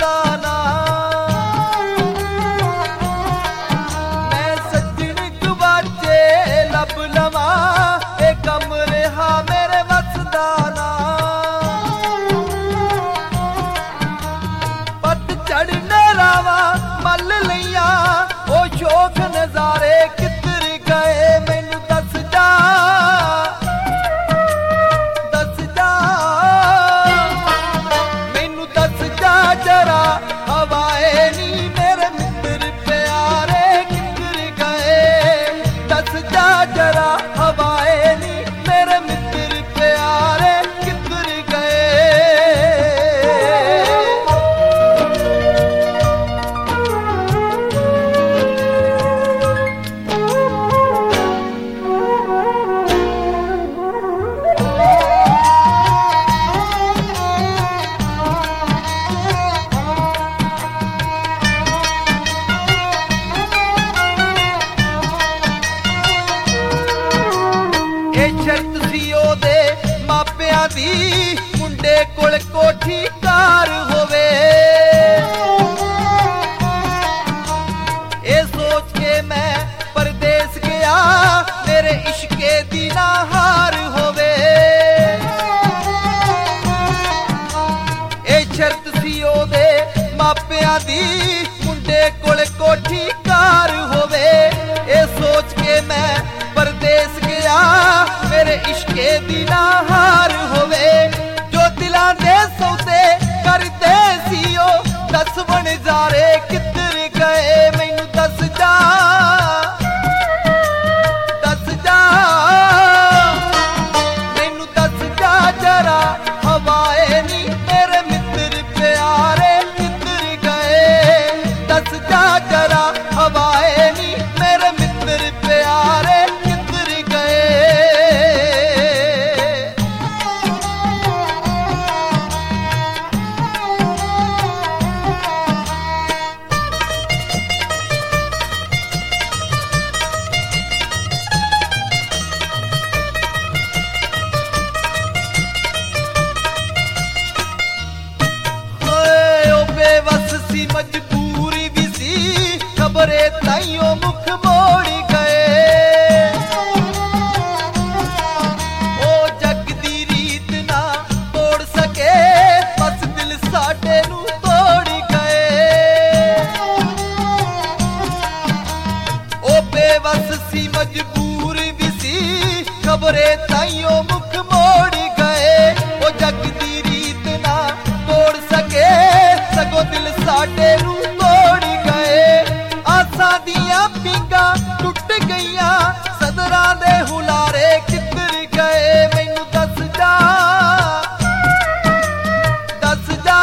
ਦੱਸਦਾ ਨਾ। ਮੈਂ ਸੱਜਣ ਗਵਾਚੇ ਲੱਭ ਲਵਾਂ, ਇਹ ਕੰਮ ਰਿਹਾ ਮੇਰੇ ਵੱਸਦਾ ਨਾ। ਪੱਤ ਚੜ੍ਹਨੇ ਰਾਵਾਂ ਮੱਲ ਲਈਆਂ, ਉਹ ਸ਼ੌਕ ਨਜ਼ਾਰੇ ਕਿੱਧਰ ਗਏ ਮੈਨੂੰ ਦੱਸ ਜਾ, ਦੱਸ ਜਾ, ਮੈਨੂੰ ਦੱਸ ਜਾ ਜਰਾ। ਹਵਾਏ ਨੀ ਮੇਰੇ ਮਿੱਤਰ ਪਿਆਰੇ ਕਿੱਧਰ ਗਏ, ਦੱਸ ਜਾ ਜਰਾ। ਹਵਾਏ ਨੀ ਮੇਰੇ ਮਿੱਤਰ ਪਿਆਰੇ ਕਿੱਧਰ ਗਏ। ਇਹ ਸ਼ਰਤ ਸੀ ਉਹਦੇ ਮਾਪਿਆਂ ਦੀ, ਮੁੰਡੇ ਕੋਲ ਕੋਠੀ ਕਾਰ ਹੋਵੇ। ਇਹ ਸੋਚ ਕੇ ਮੈਂ ਪਰਦੇਸ ਗਿਆ, ਮੇਰੇ ਇਸ਼ਕੇ ਦੀ ਨਾ ਹਾਰ ਹੋਵੇ। ਇਹ ਸ਼ਰਤ ਸੀ ਉਹਦੇ ਮਾਪਿਆਂ ਦੀ, ਮੁੰਡੇ ਕੋਲ ਕੋਠੀ ਕਾਰ ਹੋਵੇ। ਇਹ ਸੋਚ ਕੇ ਮੈਂ ਪਰਦੇਸ ਗਿਆ, ਮੇਰੇ ਇਸ਼ਕੇ ਦੀ ਨਾ ਹਾਰ ਹੋਵੇ। ਜੋ ਦਿਲਾਂ ਦੇ ਸੌਦੇ ਕਰਦੇ ਸੀ ਉਹ, ਦੱਸ ਵਣਜਾਰੇ ਕਿੱਧਰ ਗਏ ਮੈਨੂੰ ਦੱਸ ਜਾ, ਦੱਸ ਜਾ, ਮੈਨੂੰ ਦੱਸ ਜਾ ਜਰਾ। ਹਵਾਏ ਨੀ ਮੇਰੇ ਮਿੱਤਰ ਪਿਆਰੇ ਕਿੱਧਰ ਗਏ, ਦੱਸ ਜਾ ਜਰਾ। ਹਵਾਏ ਨੀ ਮੇਰੇ ਮਿੱਤਰ ਪਿਆਰੇ ਕਿੱਧਰ ਗਏ। ਬੇਵਸ ਸੀ ਮਜਬੂਰੀ ਵੀ ਸੀ, ਖਬਰੇ ਤਾਈਓ ਮੁਖ ਮੋੜ ਗਏ। ਉਹ ਜੱਗ ਦੀ ਰੀਤ ਨਾ ਤੋੜ ਸਕੇ, ਬਸ ਦਿਲ ਸਾਡੇ ਨੂੰ ਤੋੜ ਗਏ। ਉਹ ਬੇਵਸ ਸੀ ਮਜਬੂਰੀ ਵੀ ਸੀ, ਖਬਰੇ ਤਾਈਓ ਮੁਖ ਮੋੜ ਗਏ। ਉਹ ਜੱਗ ਦੀ ਰੀਤ ਨਾ ਤੋੜ ਸਕੇ, ਸਗੋਂ ਦਿਲ ਸਾਡੇ ਨੂੰ ਤੋੜ ਗਏ। ਆਸਾਂ ਦੀਆਂ ਪੀਂਘਾਂ ਟੁੱਟ ਗਈਆਂ, ਸਦਰਾਂ ਦੇ ਹੁਲਾਰੇ ਕਿੱਧਰ ਗਏ ਮੈਨੂੰ ਦੱਸ ਜਾ, ਦੱਸ ਜਾ,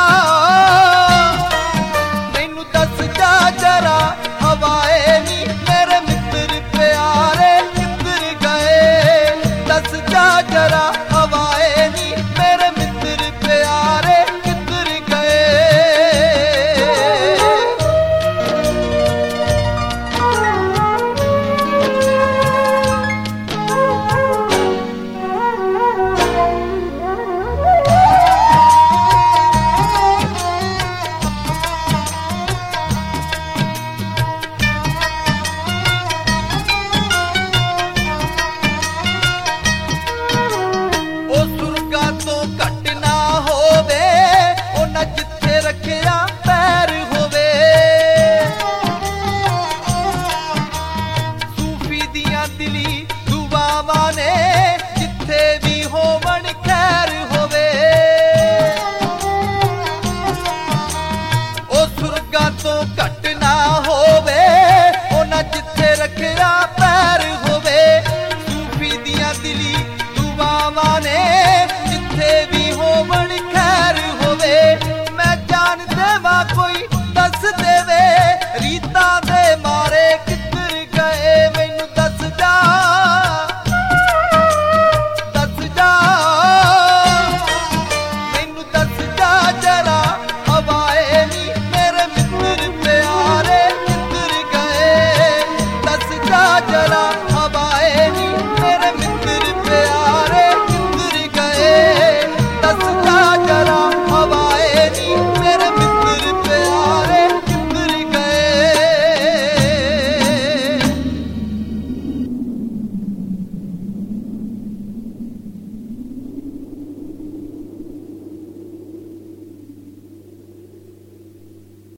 ਮੈਨੂੰ ਦੱਸ ਜਾ ਜਰਾ। ਹਵਾਏ ਨੀ ਮੇਰੇ ਮਿੱਤਰ ਪਿਆਰੇ ਕਿੱਧਰ ਗਏ, ਦੱਸ ਜਾ ਜਰਾ। ਹਵਾਏ ਨੀ ਮੇਰੇ ਮਿੱਤਰ ਪਿਆਰੇ ਕਿੱਧਰ ਗਏ। ਉਹ ਸੁਰਗਾਂ ਤੋਂ ਘੱਟ ਨਾ ਹੋਵੇ, ਉਹਨਾਂ ਜਿੱਥੇ ਰੱਖਿਆ ਪੈਰ ਹੋਵੇ। ਸੂਫੀ ਦੀਆਂ ਦਿਲੀ ਦੁਆਵਾਂ ਨੇ, ਜਿੱਥੇ ਵੀ ਹੋਵਣ ਖੈਰ ਹੋਵੇ। ਉਹ ਸੁਰਗਾਂ ਤੋਂ ਘੱਟ ਨਾ ਹੋ